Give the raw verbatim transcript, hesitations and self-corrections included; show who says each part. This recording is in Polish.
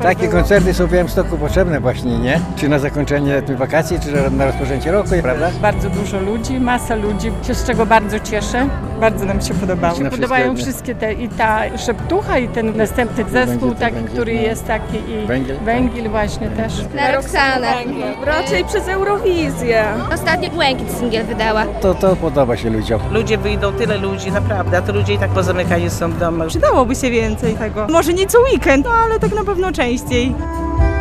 Speaker 1: Takie koncerty są w Białymstoku potrzebne właśnie, nie? Czy na zakończenie wakacji, czy na rozpoczęcie roku, prawda?
Speaker 2: Bardzo dużo ludzi, masa ludzi, się z czego bardzo cieszę. Bardzo nam się podobało. Się podobają wszystkie te, i ta szeptucha, i ten następny zespół taki, który jest taki, i
Speaker 1: Węgiel?
Speaker 2: Węgiel właśnie też.
Speaker 3: Na Roxanę.
Speaker 4: Raczej przez Eurowizję.
Speaker 3: Ostatnio Błękit singiel wydała.
Speaker 1: To, to podoba się ludziom.
Speaker 5: Ludzie wyjdą, tyle ludzi, naprawdę, a to ludzie i tak pozamykani są w domach.
Speaker 4: Przydałoby się więcej tego. Może nie co weekend, no ale tak na pewno częściej.